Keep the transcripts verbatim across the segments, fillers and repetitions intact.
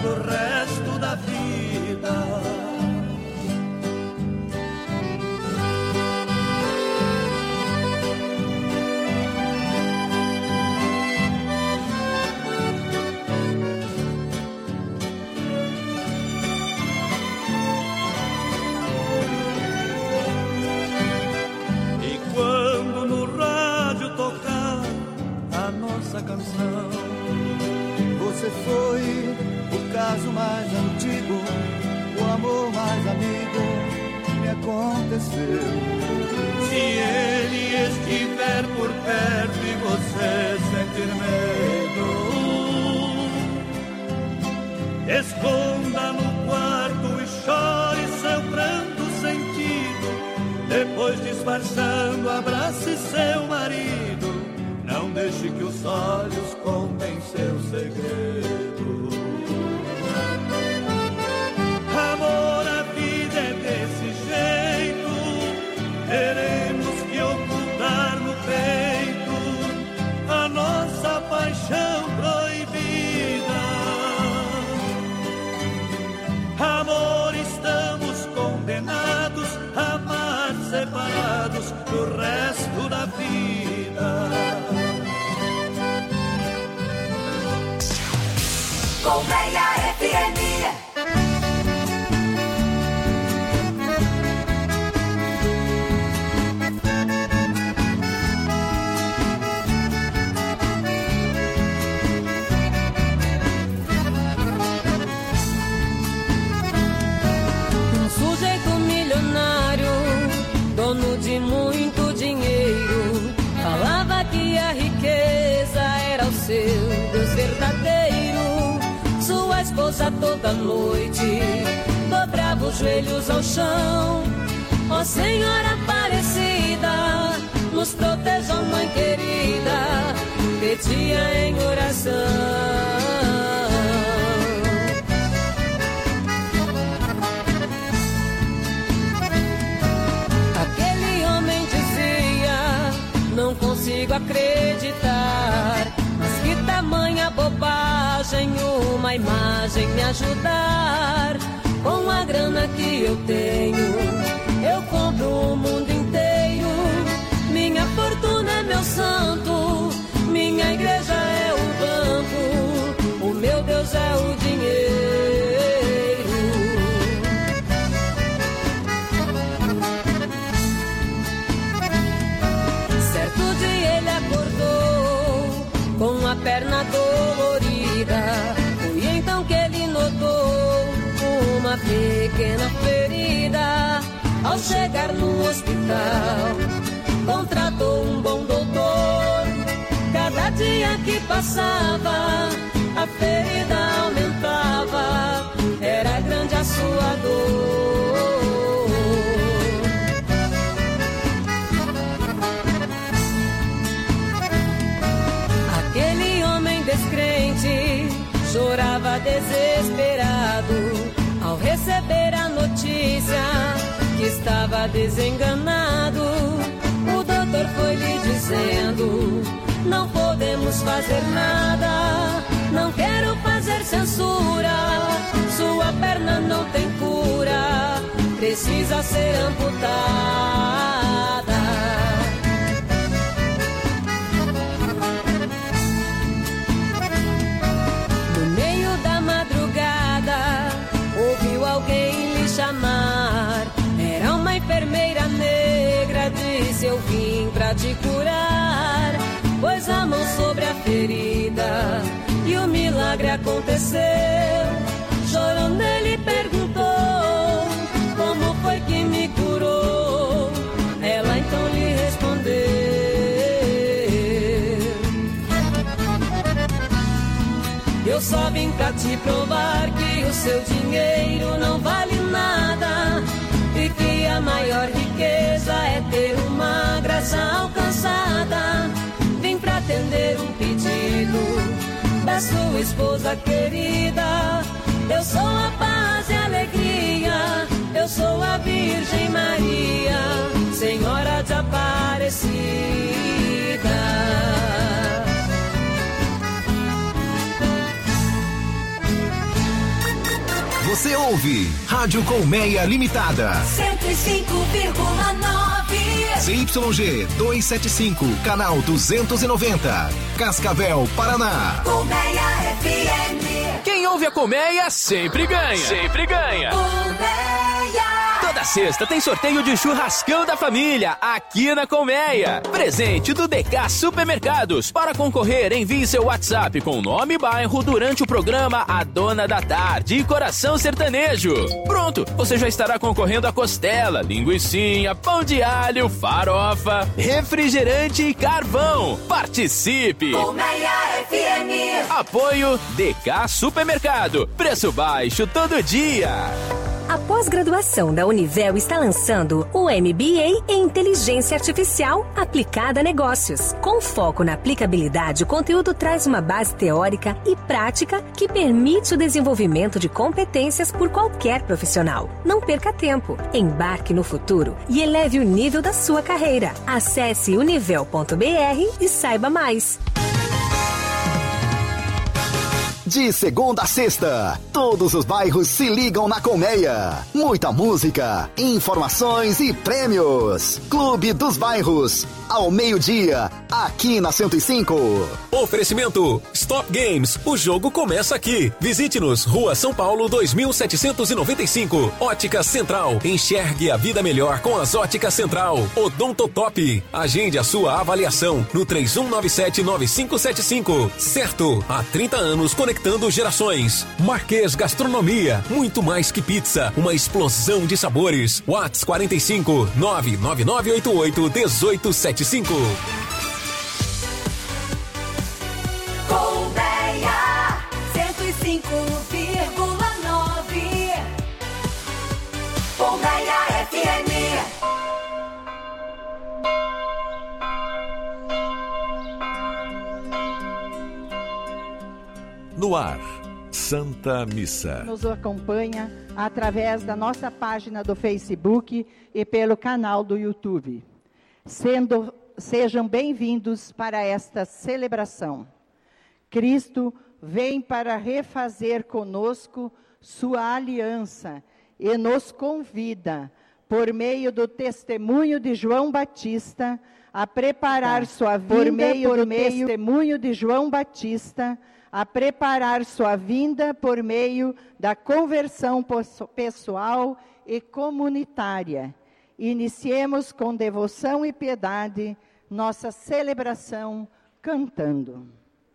pro resto da vida. Canção. Você foi o caso mais antigo, o amor mais amigo que me aconteceu. Se ele estiver por perto e você sentir medo, esconda no quarto e chore seu pranto sentido. Depois, disfarçando, abrace seu marido. Não deixe que os olhos contem seu segredo. Amor, a vida é desse jeito. Teremos que ocultar no peito a nossa paixão proibida. Amor, estamos condenados a amar separados do resto da vida. Colmeia F M. Um sujeito milionário, dono de muito dinheiro, falava que a riqueza era o seu Deus verdadeiro. Sua esposa toda noite dobrava os joelhos ao chão. Ó Senhora Aparecida, nos proteja, Mãe querida, pedia em oração. Aquele homem dizia: não consigo acreditar, mas que tamanha bobagem uma imagem me ajudar. Com a grana que eu tenho, eu compro o mundo inteiro. Minha fortuna é meu santo, minha igreja é o banco, o meu Deus é o dinheiro. Certo dia ele acordou com a perna dolorida. Foi então que ele notou uma pequena ferida. Ao chegar no hospital, contratou um bom doutor. Cada dia que passava, a ferida aumentava. Era grande a sua dor. Aquele homem descrente chorava desesperado ao receber a notícia que estava desenganado. O doutor foi lhe dizendo: não podemos fazer nada, não quero fazer censura, sua perna não tem cura, precisa ser amputada. No meio da madrugada, ouviu alguém lhe chamar. Era uma enfermeira negra, disse: eu vim pra te curar. Pôs a mão sobre a ferida e o milagre aconteceu. Chorando ele perguntou: como foi que me curou? Ela então lhe respondeu: eu só vim pra te provar que o seu dinheiro não vale nada e que a maior riqueza é ter uma graça alcançada. Vim pra atender um pedido da sua esposa querida. Eu sou a paz e a alegria, eu sou a Virgem Maria, Senhora de Aparecida. você ouve Rádio Colmeia Limitada. cento e cinco vírgula nove. C Y G duzentos e setenta e cinco, canal duzentos e noventa. Cascavel, Paraná. Colmeia F M. Quem ouve a Colmeia sempre ganha. Sempre ganha. Colmeia. Toda sexta tem sorteio de churrascão da família aqui na Colmeia. Presente do D K Supermercados. Para concorrer, envie seu WhatsApp com nome e bairro durante o programa A Dona da Tarde e Coração Sertanejo. Pronto, você já estará concorrendo a costela, linguicinha, pão de alho, farofa, refrigerante e carvão. Participe! Colmeia F M. Apoio D K Supermercado. Preço baixo todo dia. A pós-graduação da Univel está lançando o M B A em Inteligência Artificial aplicada a negócios. Com foco na aplicabilidade, o conteúdo traz uma base teórica e prática que permite o desenvolvimento de competências por qualquer profissional. Não perca tempo, embarque no futuro e eleve o nível da sua carreira. Acesse univel ponto b r e saiba mais. De segunda a sexta, todos os bairros se ligam na Colmeia. Muita música, informações e prêmios. Clube dos Bairros, ao meio-dia, aqui na cento e cinco. Oferecimento Stop Games, o jogo começa aqui. Visite-nos, Rua São Paulo dois mil setecentos e noventa e cinco. Ótica Central, enxergue a vida melhor com as Óticas Central. Odontotop, agende a sua avaliação no três um nove sete nove cinco sete cinco. Certo, há trinta anos conectando gerações. Marquês Gastronomia, muito mais que pizza, uma explosão de sabores. WhatsApp quarenta e cinco, nove nove nove oito oito, um oito sete cinco. Colmeia cento e cinco vírgula nove. Colmeia F M. No ar, Santa Missa. Nos acompanha através da nossa página do Facebook e pelo canal do YouTube. Sendo, sejam bem-vindos para esta celebração. Cristo vem para refazer conosco sua aliança e nos convida, por meio do testemunho de João Batista, a preparar sua vinda, por meio por do meio... testemunho de João Batista, a preparar sua vinda por meio da conversão pessoal e comunitária. Iniciemos com devoção e piedade nossa celebração cantando.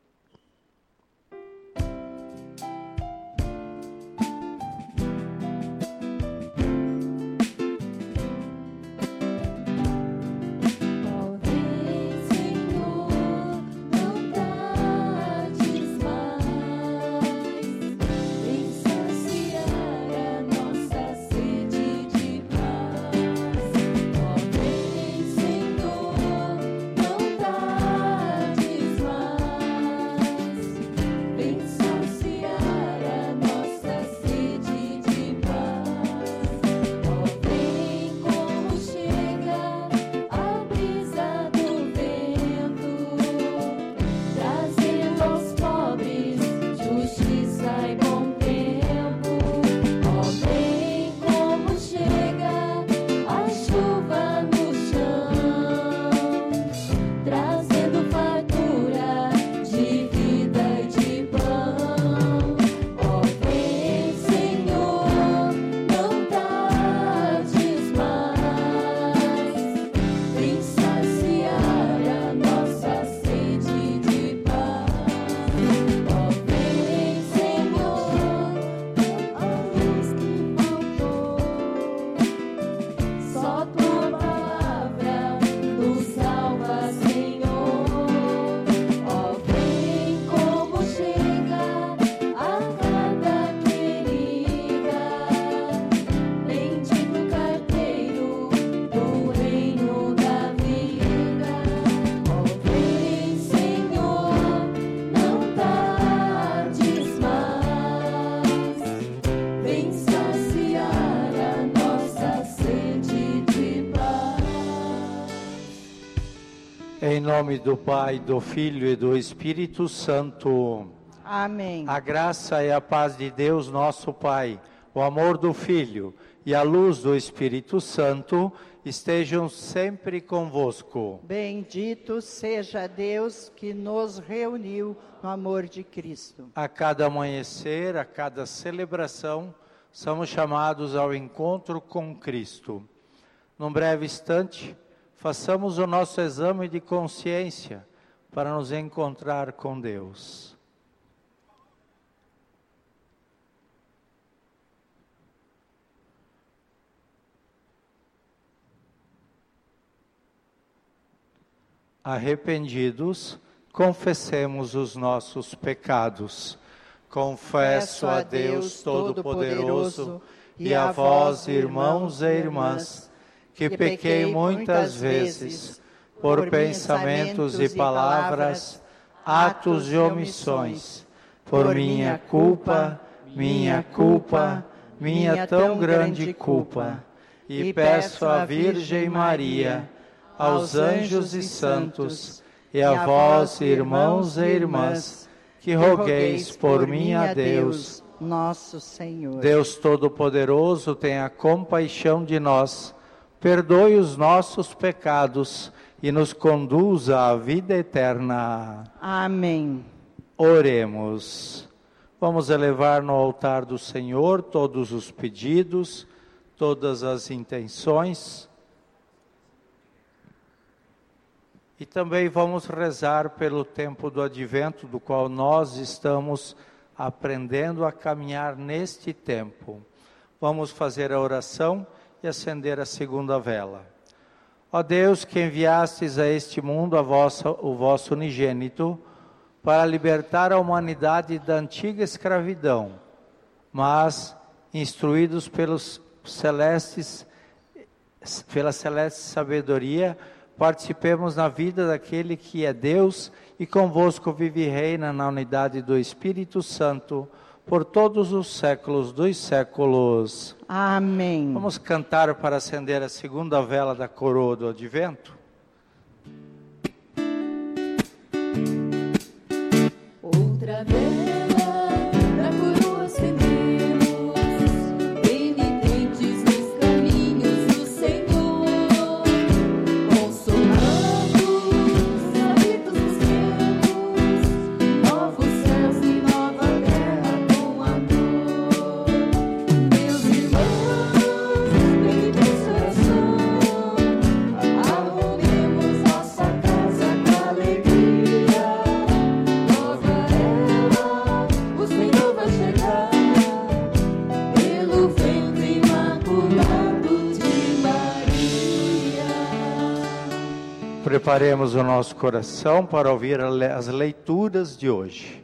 Em nome do Pai, do Filho e do Espírito Santo. Amém. A graça e a paz de Deus, nosso Pai, o amor do Filho e a luz do Espírito Santo estejam sempre convosco. Bendito seja Deus que nos reuniu no amor de Cristo. A cada amanhecer, a cada celebração, somos chamados ao encontro com Cristo. Num breve instante, façamos o nosso exame de consciência para nos encontrar com Deus. Arrependidos, confessemos os nossos pecados. Confesso a Deus Todo-Poderoso e a vós, irmãos e irmãs, que pequei muitas vezes, por pensamentos e palavras, atos e omissões, por minha culpa, minha culpa, minha tão grande culpa. E peço à Virgem Maria, aos anjos e santos, e a vós, irmãos e irmãs, que rogueis por mim a Deus, nosso Senhor. Deus Todo-Poderoso, tenha compaixão de nós, perdoe os nossos pecados e nos conduza à vida eterna. Amém. Oremos. Vamos elevar no altar do Senhor todos os pedidos, todas as intenções. E também vamos rezar pelo tempo do advento, do qual nós estamos aprendendo a caminhar neste tempo. Vamos fazer a oração e acender a segunda vela. Ó Deus, que enviastes a este mundo a vossa, o vosso unigênito, para libertar a humanidade da antiga escravidão, mas, instruídos pelos celestes, pela celeste sabedoria, participemos na vida daquele que é Deus e convosco vive e reina na unidade do Espírito Santo, por todos os séculos dos séculos. Amém. Vamos cantar para acender a segunda vela da coroa do advento? Outra vela da coroa acendemos, penitentes nos caminhos do Senhor, consolados, sabidos busquemos, novos céus e nova terra com amor. Meus irmãos, penitentes oração, arrumemos nossa casa com alegria. Nova era, o Senhor vai chegar, pelo ventre imaculado de Maria. Preparemos o nosso coração para ouvir a le- as leituras de hoje.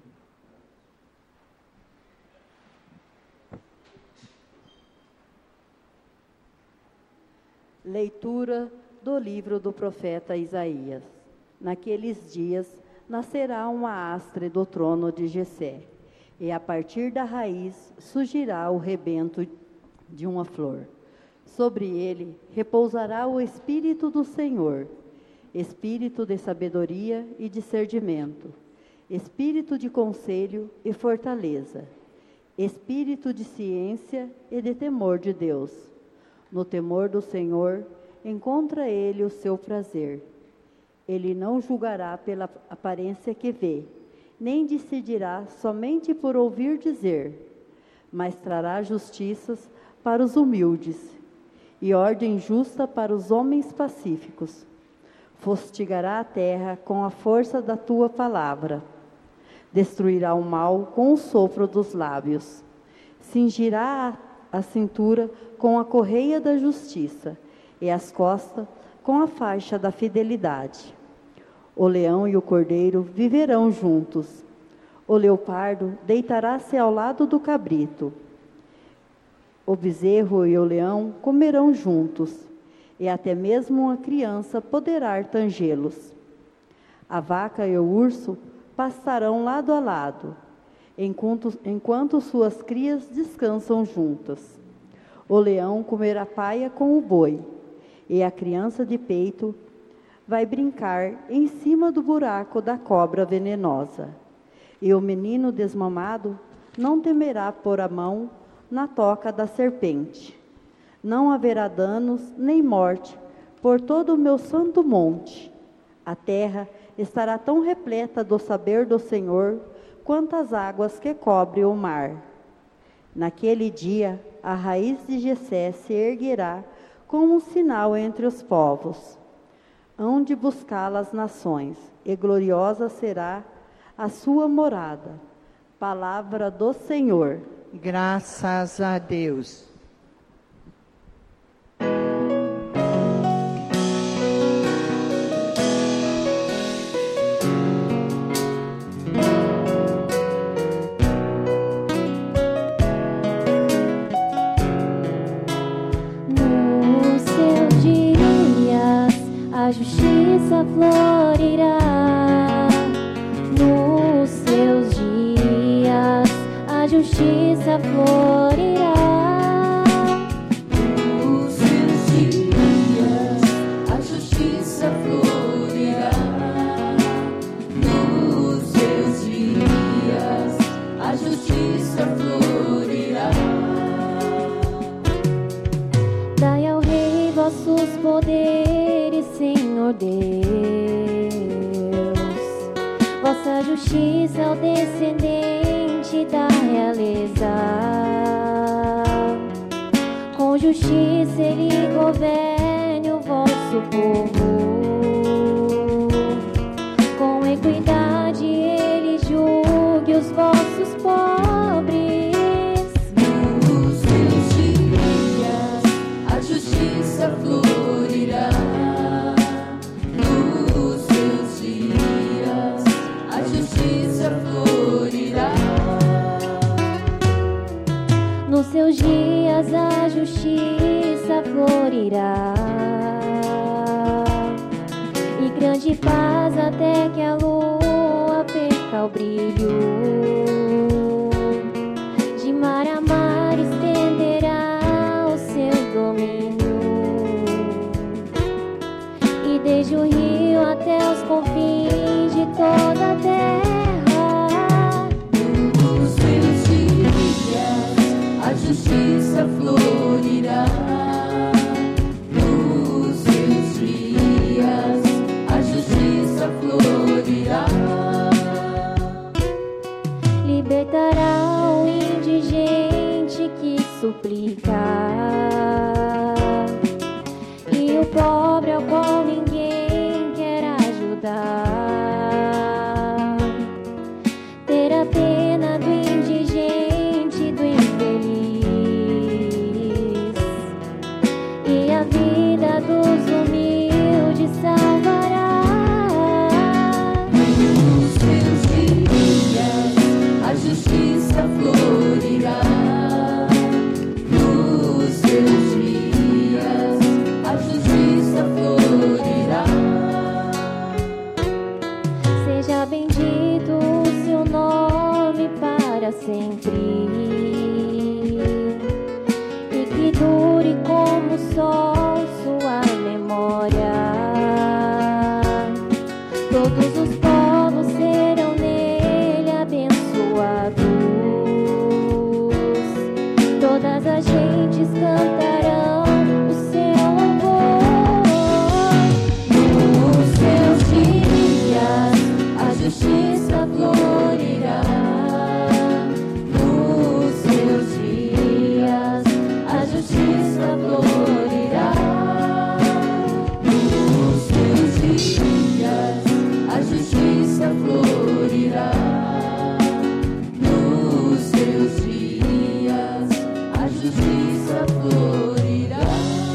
Leitura do livro do profeta Isaías. Naqueles dias nascerá uma hastre do trono de Jessé, e a partir da raiz surgirá o rebento de uma flor. Sobre ele repousará o Espírito do Senhor, Espírito de sabedoria e discernimento, Espírito de conselho e fortaleza, Espírito de ciência e de temor de Deus. No temor do Senhor encontra ele o seu prazer. Ele não julgará pela aparência que vê, nem decidirá somente por ouvir dizer, mas trará justiças para os humildes e ordem justa para os homens pacíficos. Fustigará a terra com a força da tua palavra. Destruirá o mal com o sopro dos lábios. Cingirá a cintura com a correia da justiça e as costas com a faixa da fidelidade. O leão e o cordeiro viverão juntos. O leopardo deitará-se ao lado do cabrito. O bezerro e o leão comerão juntos, e até mesmo uma criança poderá tangê-los. A vaca e o urso pastarão lado a lado, enquanto, enquanto suas crias descansam juntas. O leão comerá paia com o boi, e a criança de peito vai brincar em cima do buraco da cobra venenosa. E o menino desmamado não temerá pôr a mão na toca da serpente. Não haverá danos nem morte por todo o meu santo monte. A terra estará tão repleta do saber do Senhor quanto as águas que cobrem o mar. Naquele dia, a raiz de Jessé se erguerá como um sinal entre os povos. Hão de buscá-la as nações, e gloriosa será a sua morada. Palavra do Senhor. Graças a Deus. A justiça florirá nos seus dias, a justiça florirá nos seus dias, a justiça florirá nos seus dias, a justiça florirá. Dai ao rei vossos poderes, Senhor Deus, vossa justiça ao descendente da realeza. Com justiça ele governe o vosso povo, com equidade ele julgue os vossos pobres. Nos seus dias, a justiça florirá. Nos seus dias a justiça florirá, e grande paz até que a lua perca o brilho. De mar a mar estenderá o seu domínio, e desde o rio até os confins de toda a terra. A justiça florirá nos seus dias, a justiça florirá. Libertará o indigente que suplica, e o pobre ao qual ninguém quer ajudar. Terá pena do indigente, do e a vida dos humildes salvará. Nos seus dias, a justiça florirá. Nos seus dias, a justiça florirá. Seja bendito o seu nome para sempre, e que dure como o sol sua memória. Todos os povos serão nele abençoados, todas as gentes cantarão o seu louvor. Nos seus dias, a justiça florirá. Nos seus dias, a justiça florirá. Nos seus dias, a justiça florirá. Nos seus dias, a justiça florirá.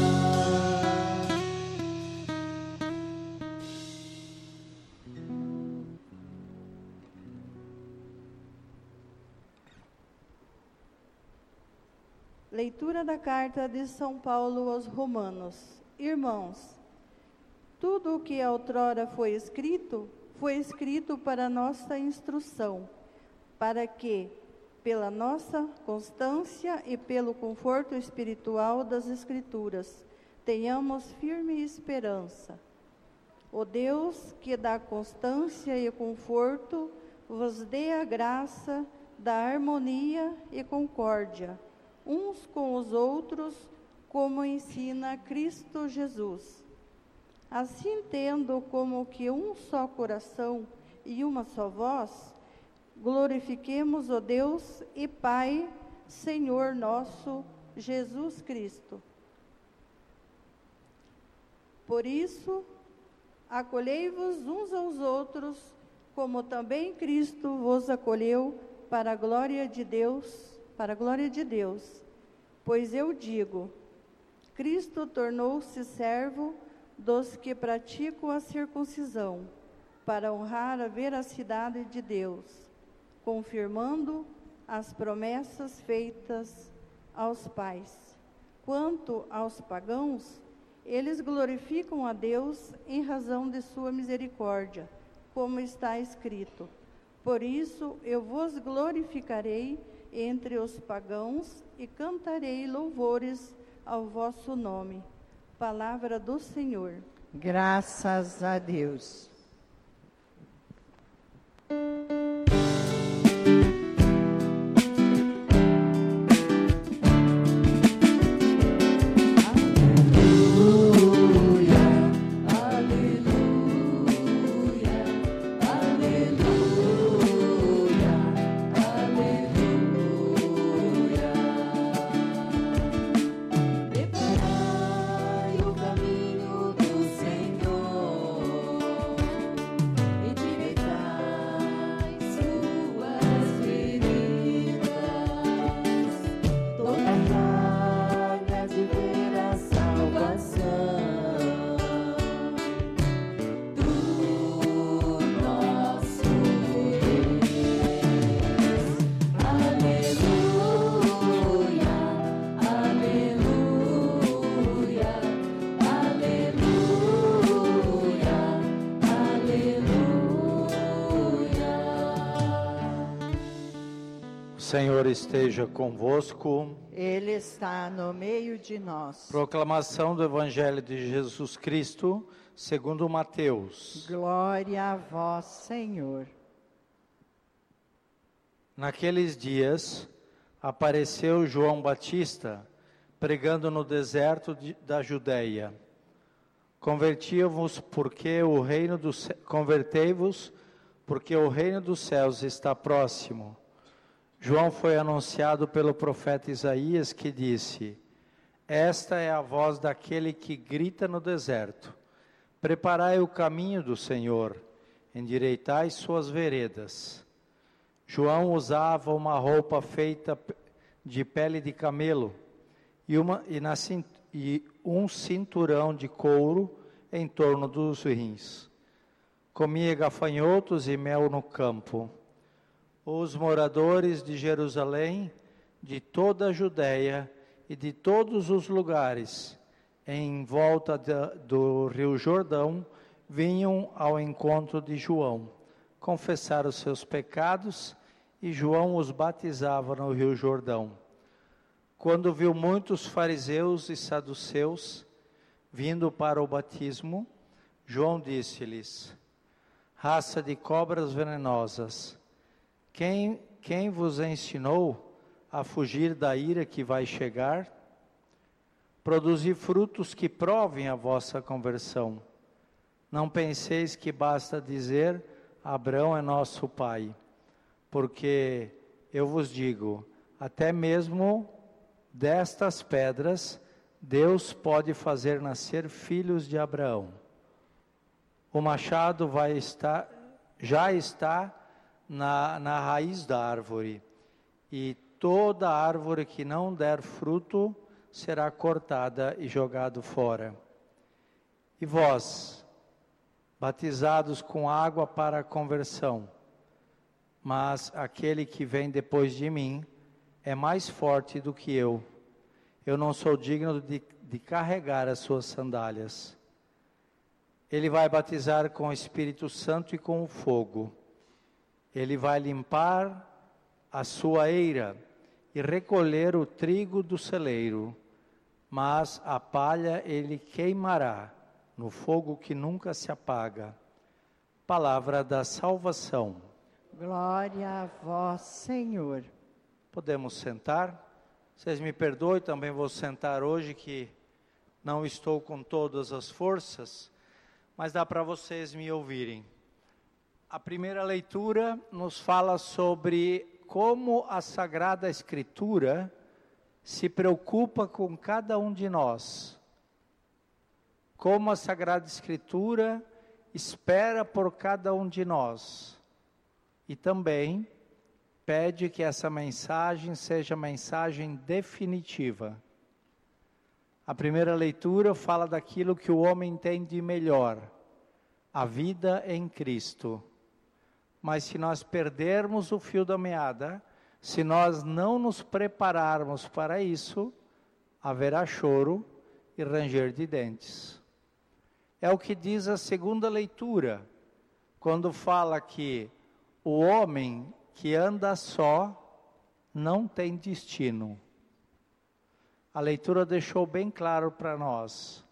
Leitura da carta de São Paulo aos Romanos. Irmãos, tudo o que outrora foi escrito, foi escrito para nossa instrução, para que, pela nossa constância e pelo conforto espiritual das Escrituras, tenhamos firme esperança. O Deus que dá constância e conforto, vos dê a graça da harmonia e concórdia, uns com os outros, como ensina Cristo Jesus. Assim, tendo como que um só coração e uma só voz, glorifiquemos o Deus e Pai, Senhor nosso, Jesus Cristo. Por isso, acolhei-vos uns aos outros, como também Cristo vos acolheu para a glória de Deus, para a glória de Deus. Pois eu digo, Cristo tornou-se servo dos que praticam a circuncisão, para honrar a veracidade de Deus, confirmando as promessas feitas aos pais. Quanto aos pagãos, eles glorificam a Deus em razão de sua misericórdia, como está escrito: por isso eu vos glorificarei entre os pagãos e cantarei louvores ao vosso nome. Palavra do Senhor. Graças a Deus. Senhor esteja convosco. Ele está no meio de nós. Proclamação do Evangelho de Jesus Cristo, segundo Mateus. Glória a vós, Senhor. Naqueles dias, apareceu João Batista, pregando no deserto de, da Judeia. Converti-vos porque o reino dos convertei-vos porque o reino dos céus está próximo. João foi anunciado pelo profeta Isaías, que disse: esta é a voz daquele que grita no deserto: preparai o caminho do Senhor, endireitai suas veredas. João usava uma roupa feita de pele de camelo e, uma, e, na, e um cinturão de couro em torno dos rins. Comia gafanhotos e mel no campo. Os moradores de Jerusalém, de toda a Judéia e de todos os lugares em volta de, do Rio Jordão, vinham ao encontro de João, confessar os seus pecados, e João os batizava no Rio Jordão. Quando viu muitos fariseus e saduceus vindo para o batismo, João disse-lhes: raça de cobras venenosas, Quem, quem vos ensinou a fugir da ira que vai chegar? Produzi frutos que provem a vossa conversão. Não penseis que basta dizer: Abrão é nosso pai. Porque eu vos digo, até mesmo destas pedras, Deus pode fazer nascer filhos de Abraão. O machado vai estar, já está Na, na raiz da árvore, e toda árvore que não der fruto será cortada e jogado fora. E vós, batizados com água para a conversão, mas aquele que vem depois de mim é mais forte do que eu. Eu não sou digno de, de carregar as suas sandálias. Ele vai batizar com o Espírito Santo e com o fogo. Ele vai limpar a sua eira e recolher o trigo do celeiro, mas a palha ele queimará no fogo que nunca se apaga. Palavra da salvação. Glória a vós, Senhor. Podemos sentar? Vocês me perdoem, também vou sentar hoje que não estou com todas as forças, mas dá para vocês me ouvirem. A primeira leitura nos fala sobre como a Sagrada Escritura se preocupa com cada um de nós. Como a Sagrada Escritura espera por cada um de nós. E também pede que essa mensagem seja mensagem definitiva. A primeira leitura fala daquilo que o homem tem de melhor, a vida em Cristo. Mas se nós perdermos o fio da meada, se nós não nos prepararmos para isso, haverá choro e ranger de dentes. É o que diz a segunda leitura, quando fala que o homem que anda só não tem destino. A leitura deixou bem claro para nós.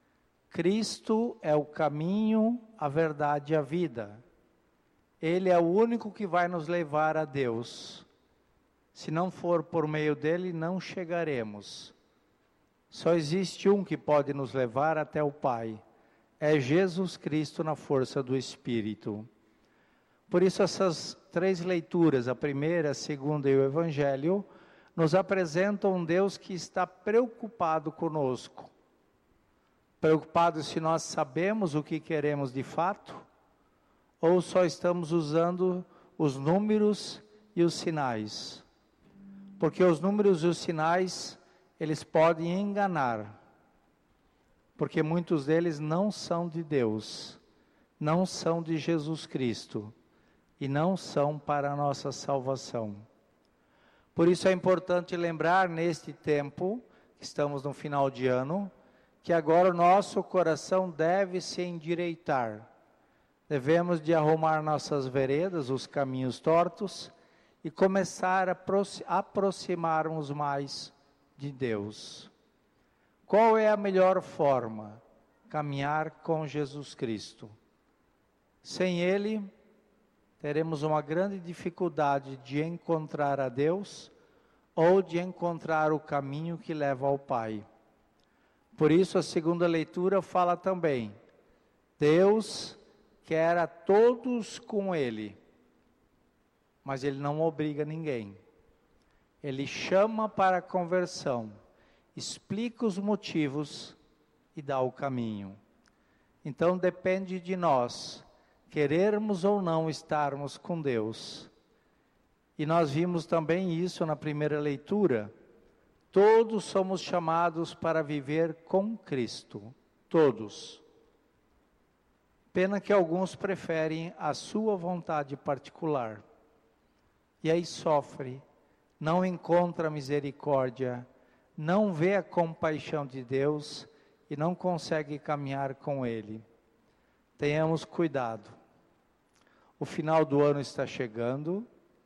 Cristo é o caminho, a verdade e a vida. Ele é o único que vai nos levar a Deus. Se não for por meio dele, não chegaremos. Só existe um que pode nos levar até o Pai. É Jesus Cristo na força do Espírito. Por isso essas três leituras, a primeira, a segunda e o Evangelho, nos apresentam um Deus que está preocupado conosco. Preocupado se nós sabemos o que queremos de fato, ou só estamos usando os números e os sinais. Porque os números e os sinais, eles podem enganar. Porque muitos deles não são de Deus, não são de Jesus Cristo, e não são para a nossa salvação. Por isso é importante lembrar neste tempo, que estamos no final de ano, que agora o nosso coração deve se endireitar. Devemos de arrumar nossas veredas, os caminhos tortos, e começar a aproximarmos mais de Deus. Qual é a melhor forma? Caminhar com Jesus Cristo. Sem Ele, teremos uma grande dificuldade de encontrar a Deus ou de encontrar o caminho que leva ao Pai. Por isso a segunda leitura fala também, Deus quer a todos com Ele, mas Ele não obriga ninguém. Ele chama para a conversão, explica os motivos e dá o caminho. Então depende de nós, querermos ou não estarmos com Deus. E nós vimos também isso na primeira leitura. Todos somos chamados para viver com Cristo. Todos. Pena que alguns preferem a sua vontade particular. E aí sofre, não encontra misericórdia, não vê a compaixão de Deus e não consegue caminhar com Ele. Tenhamos cuidado. O final do ano está chegando.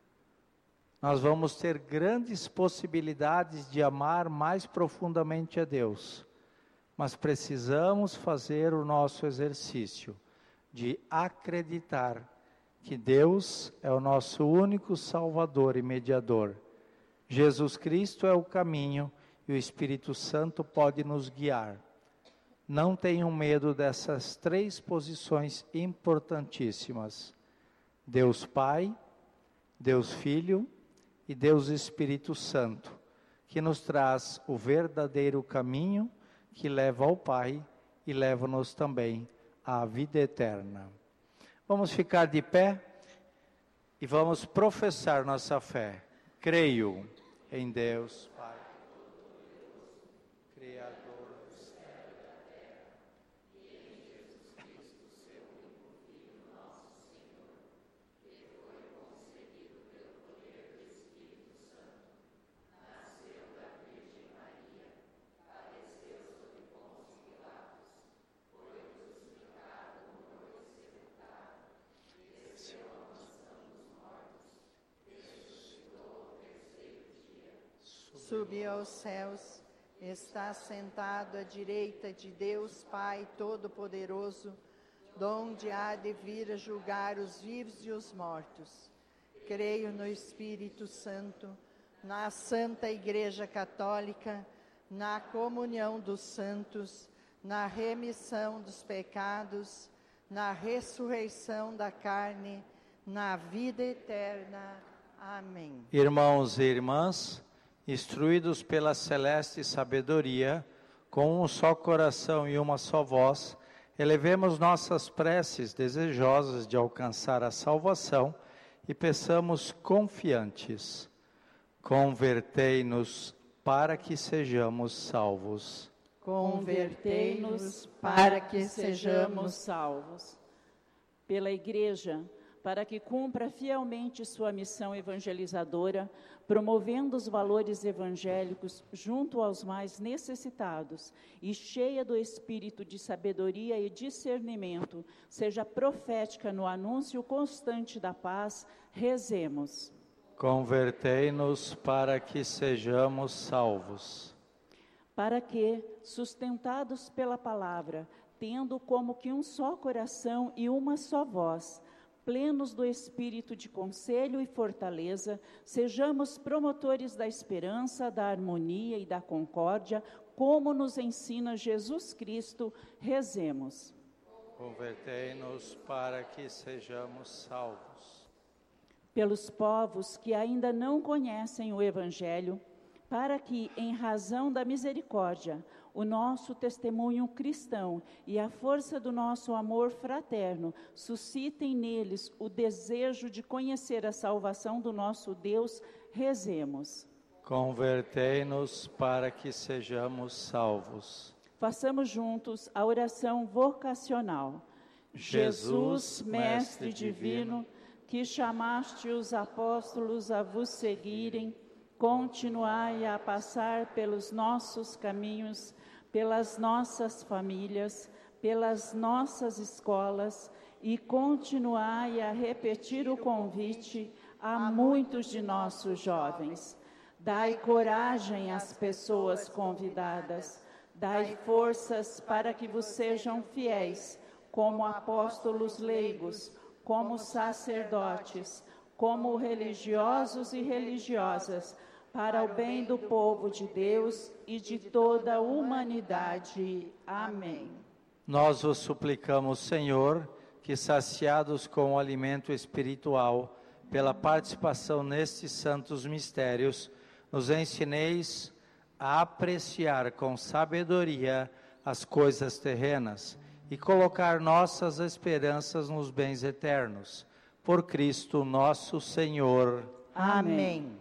Nós vamos ter grandes possibilidades de amar mais profundamente a Deus. Mas precisamos fazer o nosso exercício de acreditar que Deus é o nosso único Salvador e mediador. Jesus Cristo é o caminho e o Espírito Santo pode nos guiar. Não tenham medo dessas três posições importantíssimas. Deus Pai, Deus Filho e Deus Espírito Santo, que nos traz o verdadeiro caminho que leva ao Pai e leva-nos também à vida eterna. Vamos ficar de pé e vamos professar nossa fé. Creio em Deus, Pai, Criador dos céus e da terra, e em Jesus Cristo, seu único Filho, nosso Senhor, que foi concebido pelo poder do Espírito Santo, nasceu da Virgem Maria, padeceu sob Pôncio Pilatos, foi crucificado, morto e sepultado, desceu à mansão dos mortos, ressuscitou ao terceiro dia, subiu aos céus, está sentado à direita de Deus Pai Todo-Poderoso, donde há de vir a julgar os vivos e os mortos. Creio no Espírito Santo, na Santa Igreja Católica, na comunhão dos santos, na remissão dos pecados, na ressurreição da carne, na vida eterna. Amém. Irmãos e irmãs, instruídos pela celeste sabedoria, com um só coração e uma só voz, elevemos nossas preces desejosas de alcançar a salvação e peçamos confiantes: convertei-nos para que sejamos salvos. Convertei-nos para que sejamos salvos. Pela Igreja, para que cumpra fielmente sua missão evangelizadora, promovendo os valores evangélicos junto aos mais necessitados e cheia do espírito de sabedoria e discernimento, seja profética no anúncio constante da paz, rezemos. Convertei-nos para que sejamos salvos. Para que, sustentados pela palavra, tendo como que um só coração e uma só voz, plenos do espírito de conselho e fortaleza, sejamos promotores da esperança, da harmonia e da concórdia, como nos ensina Jesus Cristo, rezemos. Convertei-nos para que sejamos salvos. Pelos povos que ainda não conhecem o Evangelho, para que, em razão da misericórdia, o nosso testemunho cristão e a força do nosso amor fraterno suscitem neles o desejo de conhecer a salvação do nosso Deus, rezemos. Convertei-nos para que sejamos salvos. Façamos juntos a oração vocacional. Jesus, Mestre divino, que chamaste os apóstolos a vos seguirem, continuai a passar pelos nossos caminhos, pelas nossas famílias, pelas nossas escolas e continuai a repetir o convite a muitos de nossos jovens. Dai coragem às pessoas convidadas, dai forças para que vos sejam fiéis, como apóstolos leigos, como sacerdotes, como religiosos e religiosas, para o bem do povo de Deus e de toda a humanidade. Amém. Nós vos suplicamos, Senhor, que saciados com o alimento espiritual, pela participação nestes santos mistérios, nos ensineis a apreciar com sabedoria as coisas terrenas e colocar nossas esperanças nos bens eternos. Por Cristo nosso Senhor. Amém.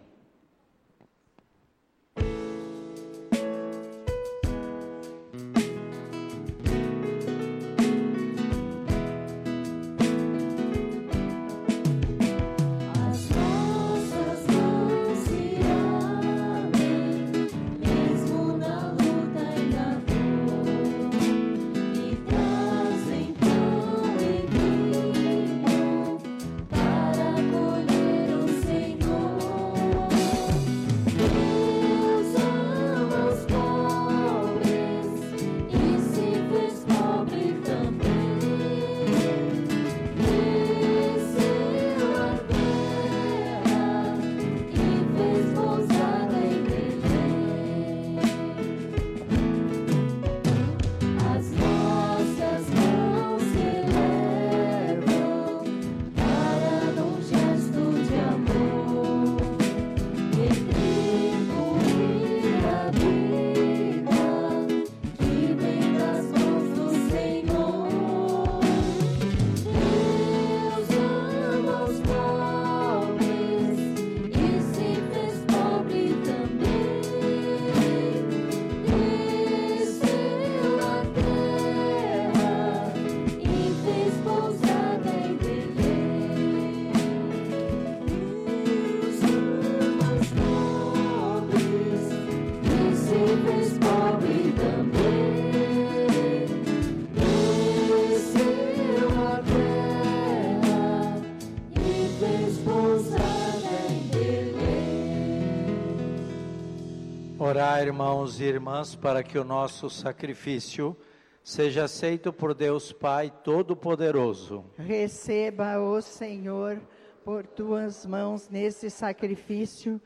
Orar, irmãos e irmãs, para que o nosso sacrifício seja aceito por Deus Pai Todo-Poderoso. Receba, ó Senhor, por tuas mãos nesse sacrifício,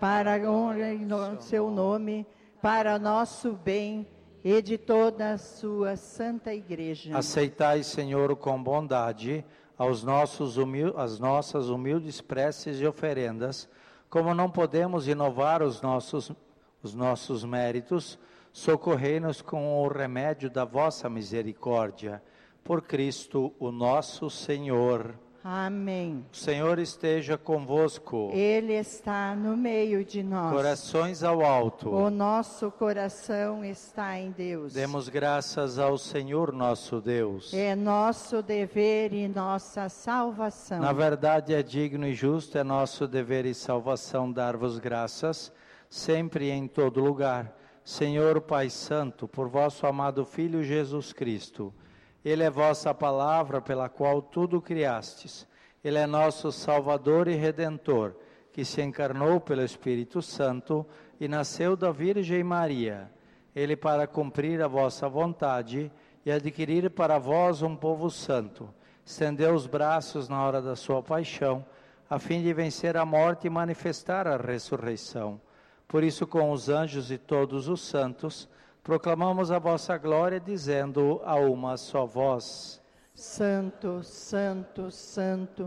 para a honra do seu nome, para nosso bem e de toda a sua santa igreja. Aceitai, Senhor, com bondade aos nossos humil- as nossas humildes preces e oferendas, como não podemos inovar os nossos, os nossos méritos, socorrei-nos com o remédio da vossa misericórdia. Por Cristo, o nosso Senhor. Amém. O Senhor esteja convosco. Ele está no meio de nós. Corações ao alto. O nosso coração está em Deus. Demos graças ao Senhor nosso Deus. É nosso dever e nossa salvação. Na verdade é digno e justo, é nosso dever e salvação dar-vos graças, sempre e em todo lugar. Senhor Pai Santo, por vosso amado Filho Jesus Cristo, Ele é vossa palavra pela qual tudo criastes. Ele é nosso Salvador e Redentor, que se encarnou pelo Espírito Santo e nasceu da Virgem Maria. Ele, para cumprir a vossa vontade e adquirir para vós um povo santo, estendeu os braços na hora da sua paixão, a fim de vencer a morte e manifestar a ressurreição. Por isso, com os anjos e todos os santos, proclamamos a vossa glória, dizendo a uma só voz: Santo, Santo, Santo,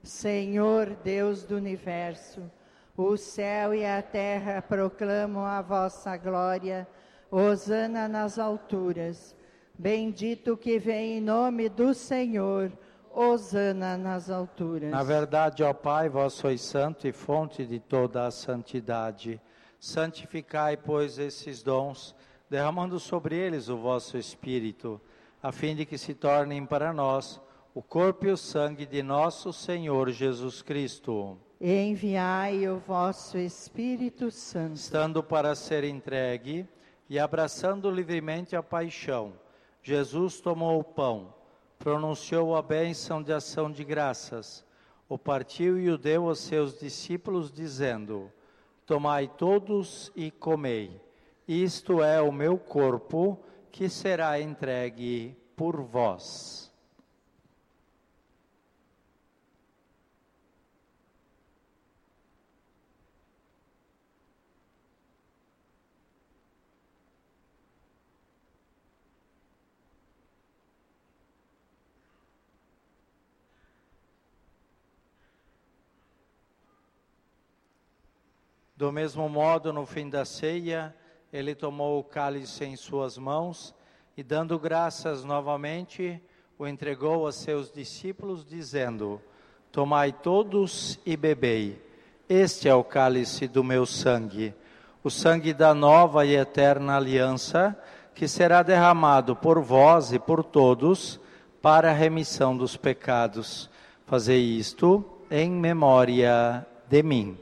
Senhor Deus do Universo, o céu e a terra proclamam a vossa glória. Hosana nas alturas. Bendito que vem em nome do Senhor. Hosana nas alturas. Na verdade, ó Pai, vós sois santo e fonte de toda a santidade. Santificai, pois, esses dons, derramando sobre eles o vosso Espírito, a fim de que se tornem para nós o corpo e o sangue de nosso Senhor Jesus Cristo. Enviai o vosso Espírito Santo. Estando para ser entregue e abraçando livremente a paixão, Jesus tomou o pão, pronunciou a bênção de ação de graças, o partiu e o deu aos seus discípulos, dizendo: Tomai todos e comei. Isto é o meu corpo, que será entregue por vós. Do mesmo modo, no fim da ceia, ele tomou o cálice em suas mãos e, dando graças novamente, o entregou a seus discípulos, dizendo: Tomai todos e bebei. Este é o cálice do meu sangue, o sangue da nova e eterna aliança, que será derramado por vós e por todos para a remissão dos pecados. Fazei isto em memória de mim.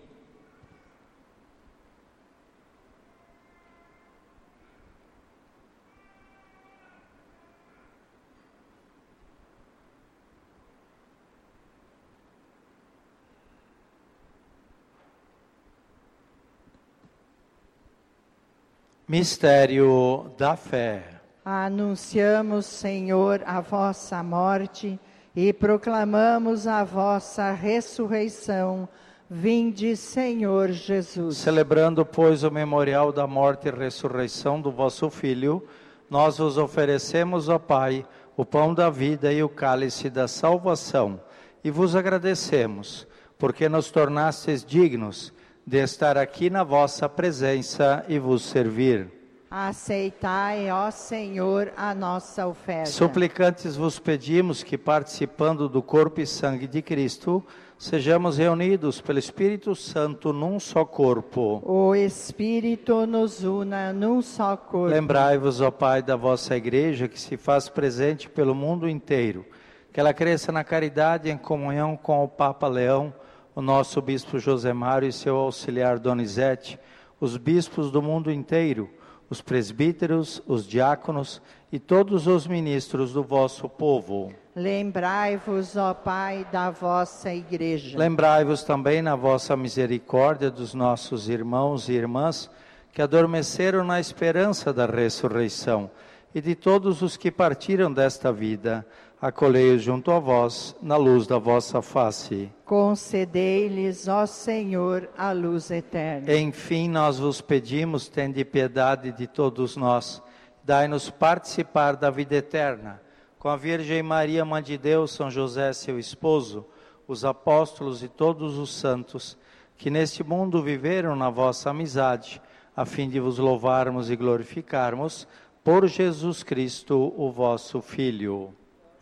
Mistério da fé. Anunciamos, Senhor, a vossa morte e proclamamos a vossa ressurreição. Vinde, Senhor Jesus. Celebrando, pois, o memorial da morte e ressurreição do vosso Filho, nós vos oferecemos, ó Pai, o pão da vida e o cálice da salvação, e vos agradecemos, porque nos tornastes dignos de estar aqui na vossa presença e vos servir. Aceitai, ó Senhor, a nossa oferta. Suplicantes vos pedimos que, participando do corpo e sangue de Cristo, sejamos reunidos pelo Espírito Santo num só corpo. O Espírito nos una num só corpo. Lembrai-vos, ó Pai, da vossa Igreja, que se faz presente pelo mundo inteiro, que ela cresça na caridade em comunhão com o Papa Leão, o nosso Bispo Josemário e seu auxiliar Donizete, os bispos do mundo inteiro, os presbíteros, os diáconos e todos os ministros do vosso povo. Lembrai-vos, ó Pai, da vossa Igreja. Lembrai-vos também na vossa misericórdia dos nossos irmãos e irmãs que adormeceram na esperança da ressurreição e de todos os que partiram desta vida, acolhei-os junto a vós, na luz da vossa face. Concedei-lhes, ó Senhor, a luz eterna. Enfim, nós vos pedimos, tende piedade de todos nós, dai-nos participar da vida eterna. Com a Virgem Maria, Mãe de Deus, São José, seu esposo, os apóstolos e todos os santos, que neste mundo viveram na vossa amizade, a fim de vos louvarmos e glorificarmos, por Jesus Cristo, o vosso Filho.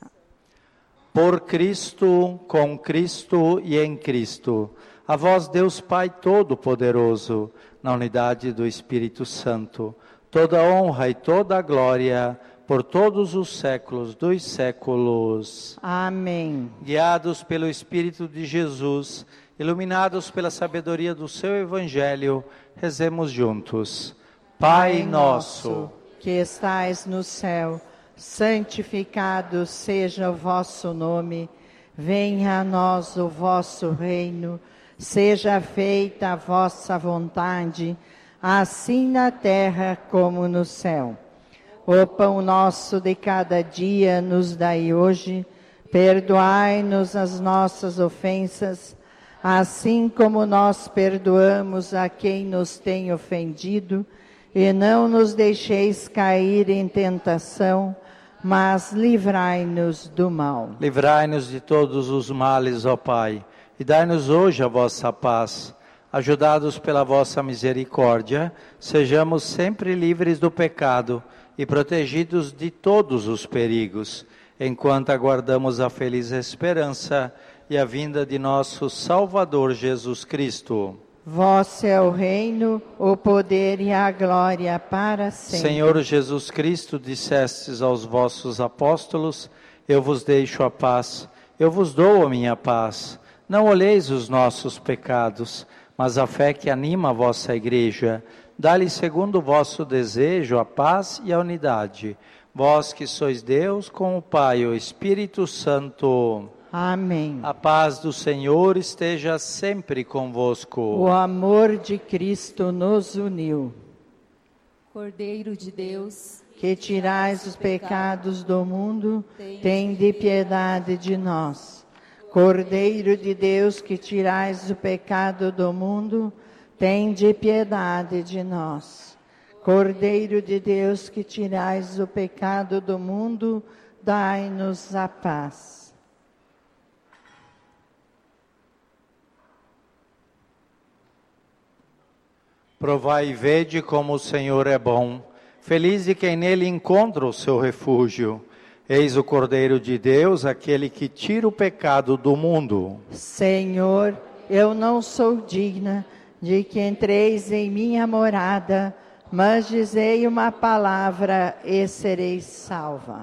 Por Cristo, com Cristo e em Cristo, a vós Deus Pai Todo-Poderoso, na unidade do Espírito Santo, toda honra e toda glória, por todos os séculos dos séculos. Amém. Guiados pelo Espírito de Jesus, iluminados pela sabedoria do seu Evangelho, rezemos juntos. Pai nosso, que estais no céu, santificado seja o vosso nome, venha a nós o vosso reino, seja feita a vossa vontade, assim na terra como no céu. O pão nosso de cada dia nos dai hoje, perdoai-nos as nossas ofensas, assim como nós perdoamos a quem nos tem ofendido, e não nos deixeis cair em tentação, mas livrai-nos do mal. Livrai-nos de todos os males, ó Pai, e dai-nos hoje a vossa paz. Ajudados pela vossa misericórdia, sejamos sempre livres do pecado e protegidos de todos os perigos, enquanto aguardamos a feliz esperança e a vinda de nosso Salvador Jesus Cristo. Vosso é o reino, o poder e a glória para sempre. Senhor Jesus Cristo, dissestes aos vossos apóstolos, eu vos deixo a paz, eu vos dou a minha paz. Não olheis os nossos pecados, mas a fé que anima a vossa igreja. Dá-lhe segundo o vosso desejo a paz e a unidade. Vós que sois Deus, com o Pai e o Espírito Santo. Amém. A paz do Senhor esteja sempre convosco. O amor de Cristo nos uniu. Cordeiro de Deus, que tirais os pecados do mundo, tende piedade de nós. Cordeiro de Deus, que tirais o pecado do mundo, tende piedade de nós. Cordeiro de Deus, que tirais o pecado do mundo, dai-nos a paz. Provai e vede como o Senhor é bom. Feliz de quem nele encontra o seu refúgio. Eis o Cordeiro de Deus, aquele que tira o pecado do mundo. Senhor, eu não sou digna de que entreis em minha morada, mas dizei uma palavra e sereis salva.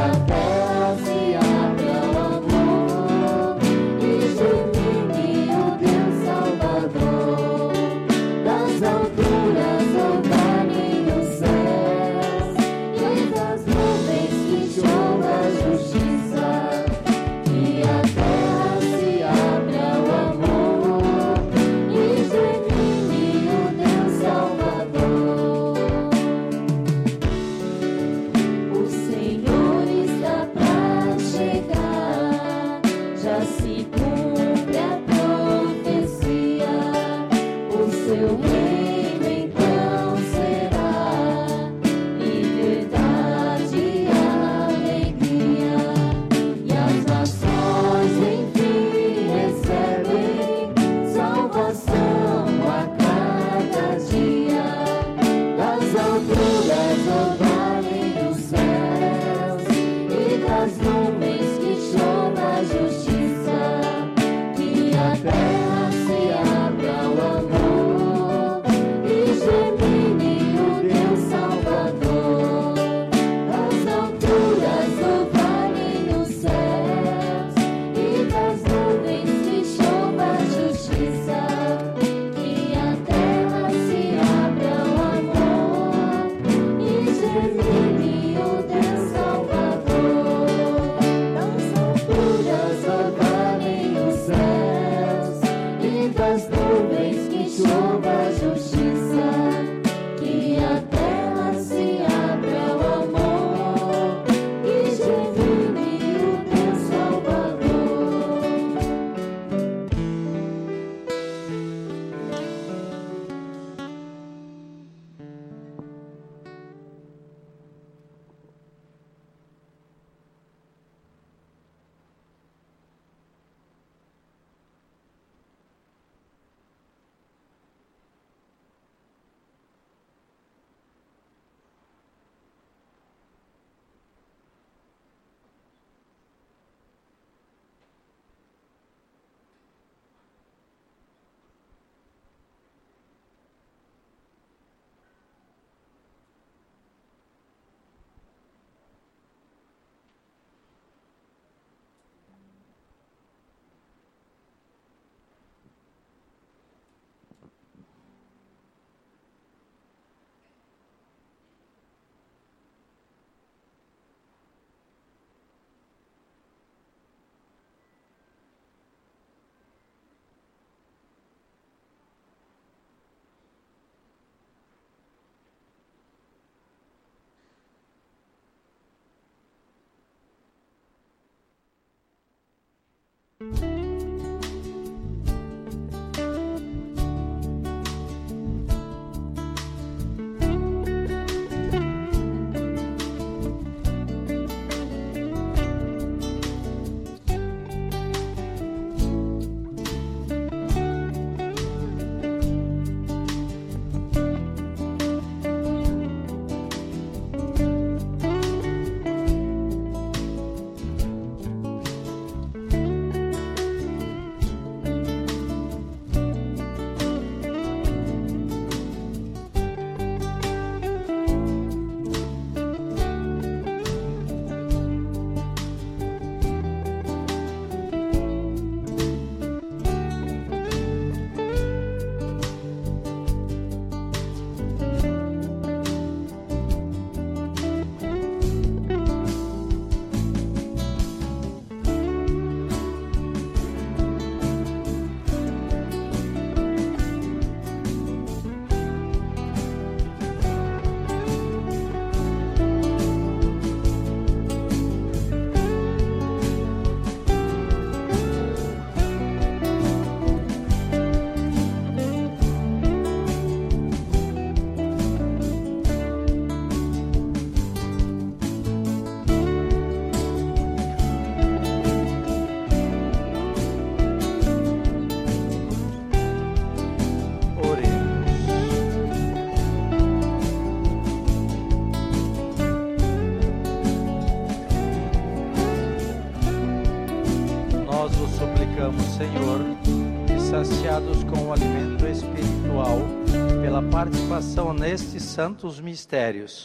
Senhor, e saciados com o alimento espiritual, pela participação nestes santos mistérios,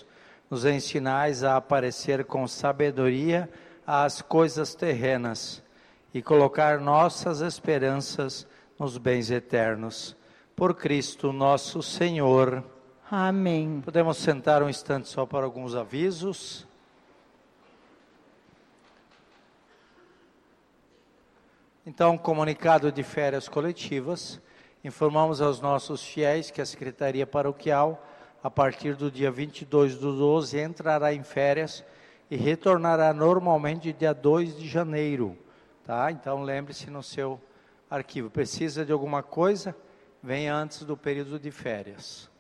nos ensinais a aparecer com sabedoria às coisas terrenas e colocar nossas esperanças nos bens eternos. Por Cristo nosso Senhor. Amém. Podemos sentar um instante só para alguns avisos. Então, comunicado de férias coletivas, informamos aos nossos fiéis que a Secretaria Paroquial, a partir do dia vinte e dois do doze, entrará em férias e retornará normalmente dia dois de janeiro. Tá? Então, lembre-se no seu arquivo. Precisa de alguma coisa? Venha antes do período de férias.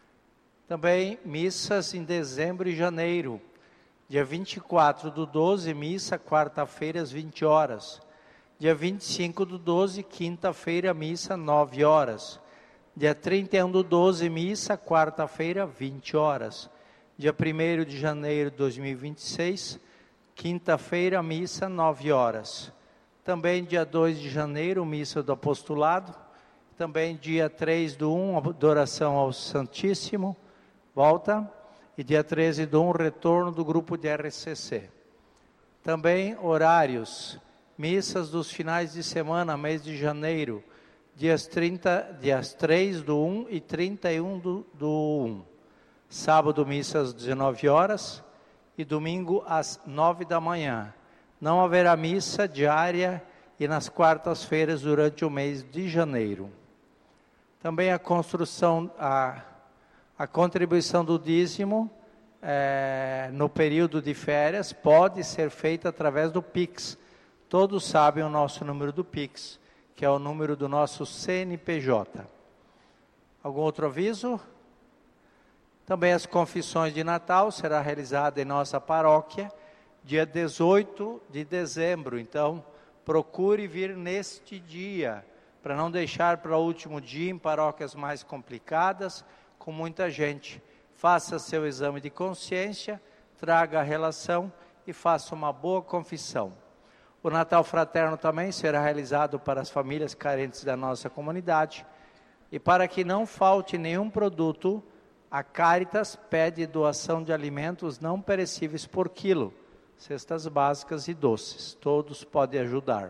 Também missas em dezembro e janeiro. Dia vinte e quatro do doze, missa, quarta-feira, às vinte horas. Dia vinte e cinco do doze, quinta-feira, missa, nove horas. Dia trinta e um do doze, missa, quarta-feira, vinte horas. Dia primeiro de janeiro de dois mil e vinte e seis, quinta-feira, missa, nove horas. Também dia dois de janeiro, missa do apostolado. Também dia três do um, adoração ao Santíssimo, volta. E dia treze do um, retorno do grupo de R C C. Também horários, missas dos finais de semana, mês de janeiro, dias, trinta, dias três do um e trinta e um do, do um. Sábado, missa às dezenove horas e domingo às nove da manhã. Não haverá missa diária e nas quartas-feiras durante o mês de janeiro. Também a construção, a, a contribuição do dízimo é, no período de férias pode ser feita através do Pix. Todos sabem o nosso número do Pix, que é o número do nosso C N P J. Algum outro aviso? Também as confissões de Natal será realizada em nossa paróquia, dia dezoito de dezembro. Então, procure vir neste dia, para não deixar para o último dia em paróquias mais complicadas, com muita gente. Faça seu exame de consciência, traga a relação e faça uma boa confissão. O Natal Fraterno também será realizado para as famílias carentes da nossa comunidade. E para que não falte nenhum produto, a Caritas pede doação de alimentos não perecíveis por quilo, cestas básicas e doces. Todos podem ajudar.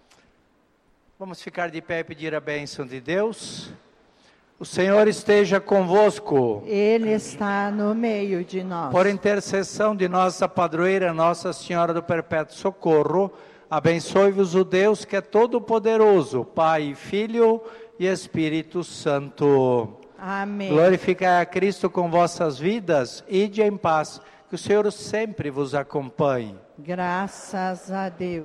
Vamos ficar de pé e pedir a bênção de Deus. O Senhor esteja convosco. Ele está no meio de nós. Por intercessão de nossa padroeira, Nossa Senhora do Perpétuo Socorro, abençoe-vos o Deus que é todo-poderoso, Pai, Filho e Espírito Santo. Amém. Glorificai a Cristo com vossas vidas, ide em paz, que o Senhor sempre vos acompanhe. Graças a Deus.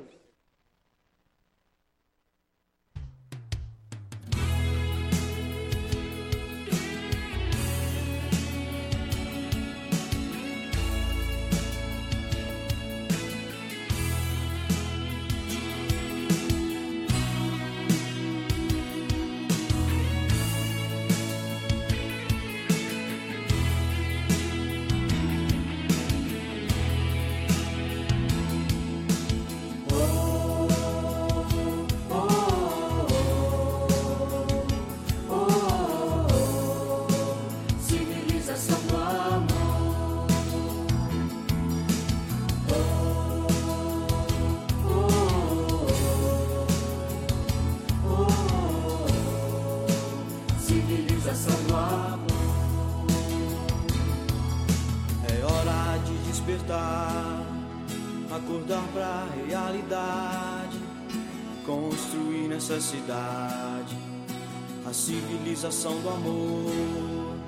Acordar pra realidade, construir nessa cidade a civilização do amor.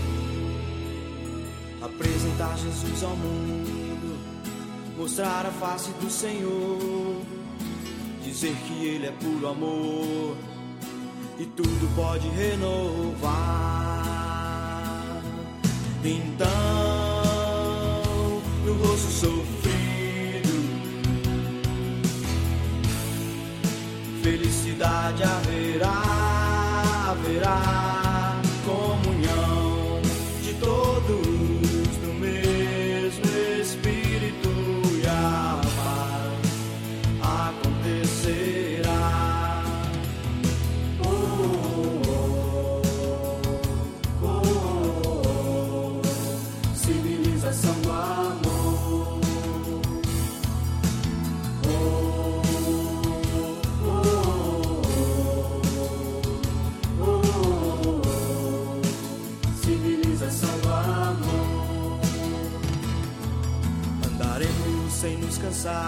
Apresentar Jesus ao mundo, mostrar a face do Senhor, dizer que Ele é puro amor e tudo pode renovar. Então, no rosto sofrido, felicidade haverá, haverá comunhão de todos no mesmo Espírito e a paz acontecerá. Oh, oh, oh, oh, oh, oh. Civilização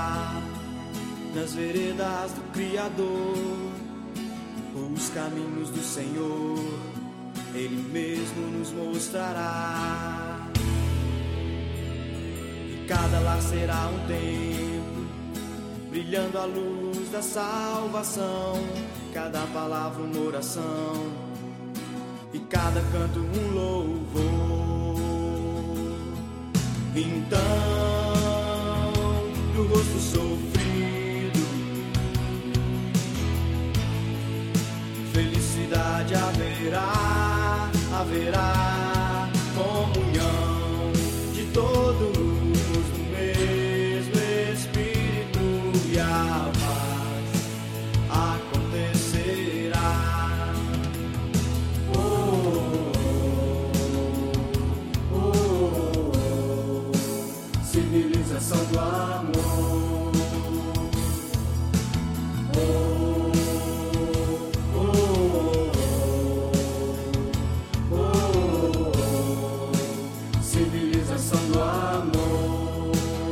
andar nas veredas do Criador, os caminhos do Senhor, Ele mesmo nos mostrará. E cada lar será um templo, brilhando a luz da salvação. Cada palavra uma oração, e cada canto um louvor. Então, do rosto sofrido, felicidade haverá, haverá comunhão de todos no mesmo Espírito, e a paz acontecerá. Oh, oh, oh, oh, civilização do amor. Do amor.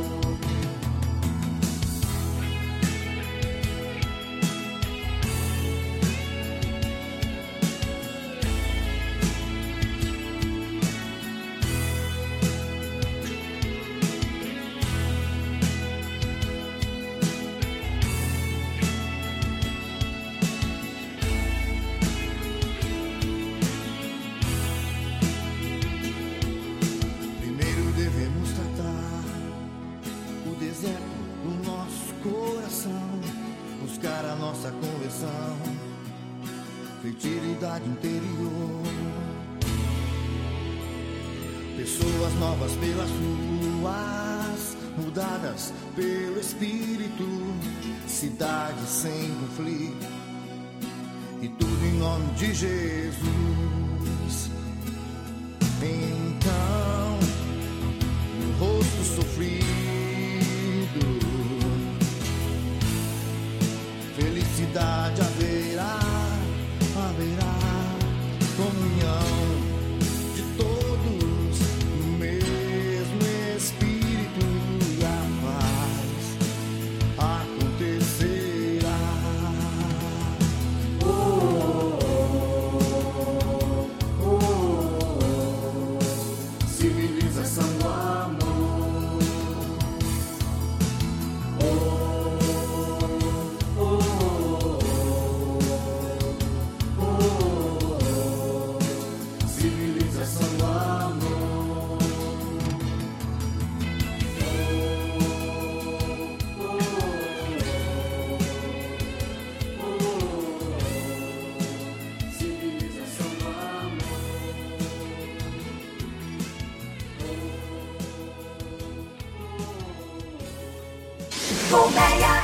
Fertilidade interior, pessoas novas pelas ruas, mudadas pelo Espírito, cidade sem conflito, e tudo em nome de Jesus. Então, no rosto sofrido, felicidade haverá, haverá comunhão de todos no mesmo Espírito, e a paz acontecerá. Oh, oh, oh, oh, civilização do amor. Oh, Colmeia